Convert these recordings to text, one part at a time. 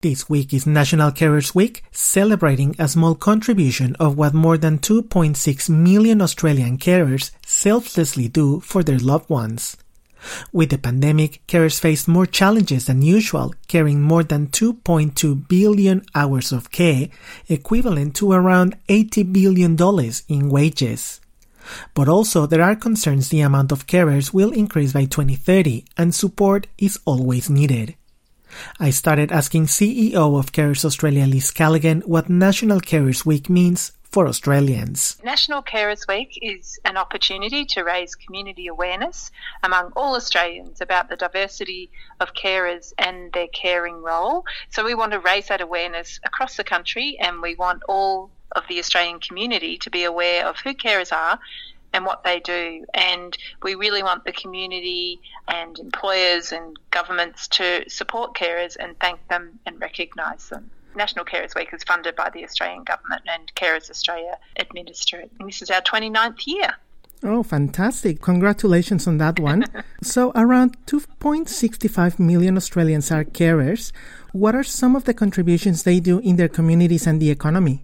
This week is National Carers Week, celebrating a small contribution of what more than 2.6 million Australian carers selflessly do for their loved ones. With the pandemic, carers faced more challenges than usual, carrying more than 2.2 billion hours of care, equivalent to around $80 billion in wages. But also there are concerns the amount of carers will increase by 2030 and support is always needed. I started asking CEO of Carers Australia Liz Callaghan what National Carers Week means for Australians. National Carers Week is an opportunity to raise community awareness among all Australians about the diversity of carers and their caring role. So we want to raise that awareness across the country, and we want all of the Australian community to be aware of who carers are and what they do. And we really want the community and employers and governments to support carers and thank them and recognise them. National Carers Week is funded by the Australian Government and Carers Australia administer it. And this is our 29th year. Oh, fantastic. Congratulations on that one. So around 2.65 million Australians are carers. What are some of the contributions they do in their communities and the economy?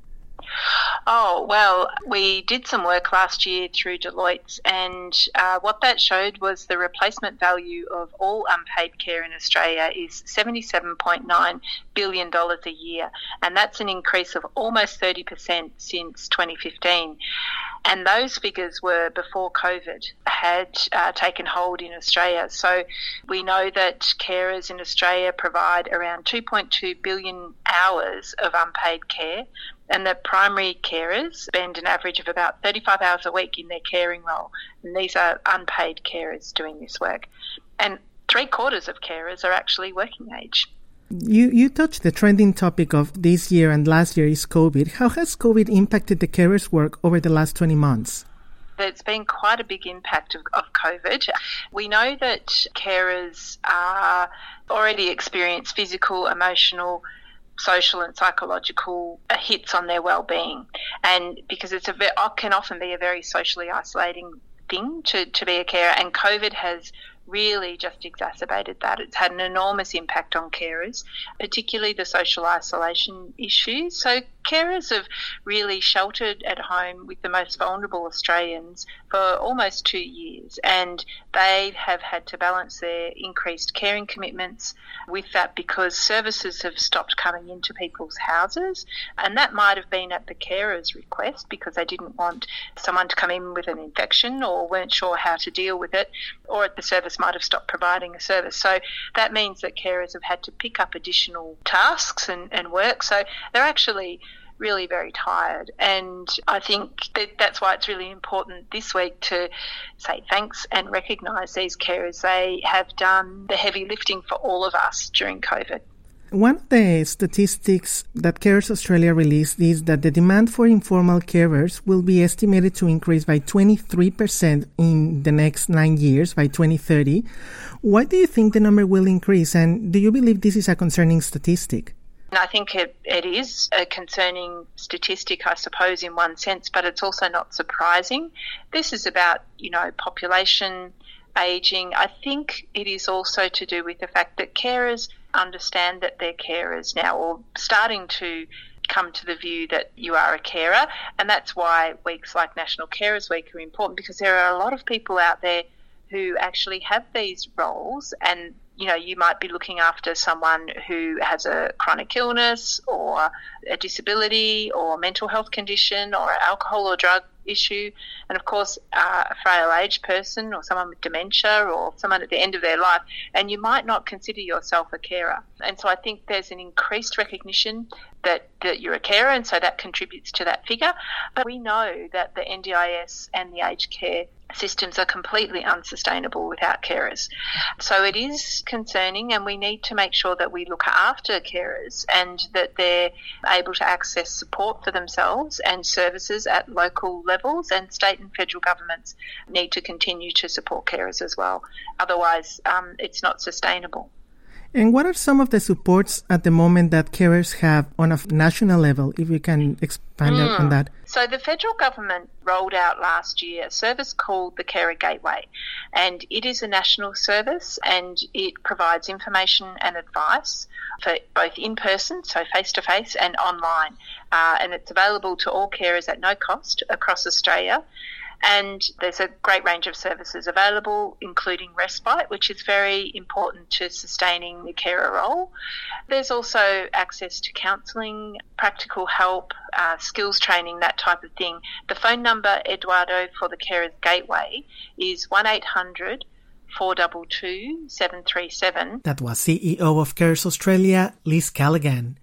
Oh, well, we did some work last year through Deloitte, and what that showed was the replacement value of all unpaid care in Australia is $77.9 billion a year, and that's an increase of almost 30% since 2015. And those figures were before COVID had taken hold in Australia. So we know that carers in Australia provide around 2.2 billion hours of unpaid care, and that primary carers spend an average of about 35 hours a week in their caring role. And these are unpaid carers doing this work. And 3/4 of carers are actually working age. You touched the trending topic of this year and last year is COVID. How has COVID impacted the carers' work over the last 20 months? There's been quite a big impact of COVID. We know that carers are already experience physical, emotional, social and psychological hits on their well-being, and because it can often be a very socially isolating thing to be a carer, and COVID has really just exacerbated that. It's had an enormous impact on carers, particularly the social isolation issues. So carers have really sheltered at home with the most vulnerable Australians for almost 2 years, and they have had to balance their increased caring commitments with that because services have stopped coming into people's houses, and that might have been at the carer's request because they didn't want someone to come in with an infection or weren't sure how to deal with it, or the service might have stopped providing a service. So that means that carers have had to pick up additional tasks and work. So they're actually really very tired. And I think that's why it's really important this week to say thanks and recognise these carers. They have done the heavy lifting for all of us during COVID. One of the statistics that Carers Australia released is that the demand for informal carers will be estimated to increase by 23% in the next 9 years by 2030. Why do you think the number will increase, and do you believe this is a concerning statistic? I think it is a concerning statistic, I suppose, in one sense, but it's also not surprising. This is about, population ageing. I think it is also to do with the fact that carers understand that they're carers now, or starting to come to the view that you are a carer, and that's why weeks like National Carers Week are important, because there are a lot of people out there who actually have these roles, and you might be looking after someone who has a chronic illness or a disability or mental health condition or alcohol or drug issue, and of course a frail aged person or someone with dementia or someone at the end of their life, and you might not consider yourself a carer. And so I think there's an increased recognition that you're a carer, and so that contributes to that figure. But we know that the NDIS and the aged care systems are completely unsustainable without carers. So it is concerning, and we need to make sure that we look after carers and that they're able to access support for themselves and services at local levels, and state and federal governments need to continue to support carers as well. Otherwise, it's not sustainable. And what are some of the supports at the moment that carers have on a national level, if you can expand on that? So the federal government rolled out last year a service called the Carer Gateway, and it is a national service and it provides information and advice for both in person, so face-to-face, and online. And it's available to all carers at no cost across Australia. And there's a great range of services available, including respite, which is very important to sustaining the carer role. There's also access to counselling, practical help, skills training, that type of thing. The phone number, Eduardo, for the Carers Gateway is 1800 422 737. That was CEO of Carers Australia, Liz Callaghan.